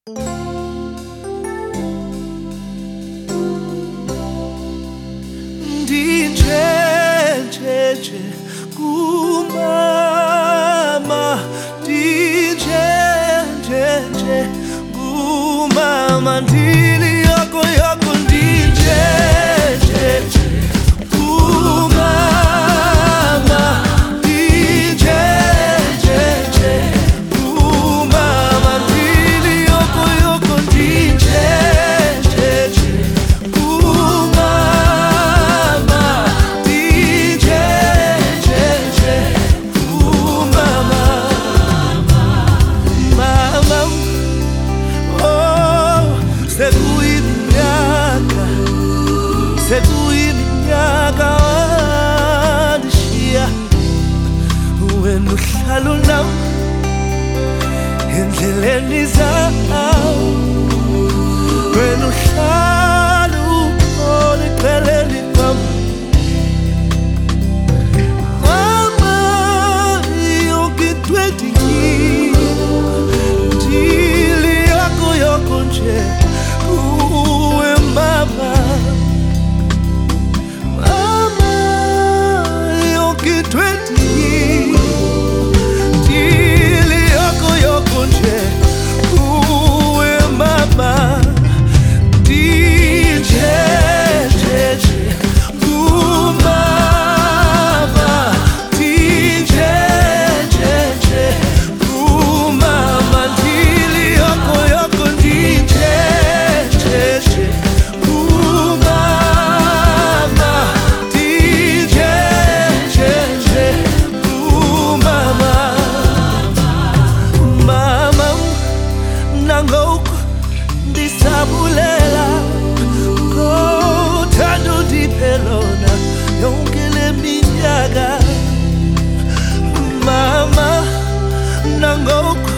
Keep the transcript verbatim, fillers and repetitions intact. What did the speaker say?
Ndinjenjenje kumama, ndinjenjenje kumama, ndili yako yako, ndinjenjenje kumama, ndinjenjenje kumama, ndili yako yako, ndinjenjenje sekuyiminyaka wandishiya wena uhlala nami endleleni zawo, wena uhlala ukhona eceleni kwami. Mama, yonke into endiyiyo ndili yakho yakho nje kuwe mama. Ndisabulela ngothando ndiphe lona yonke le minyaka mama, nangoku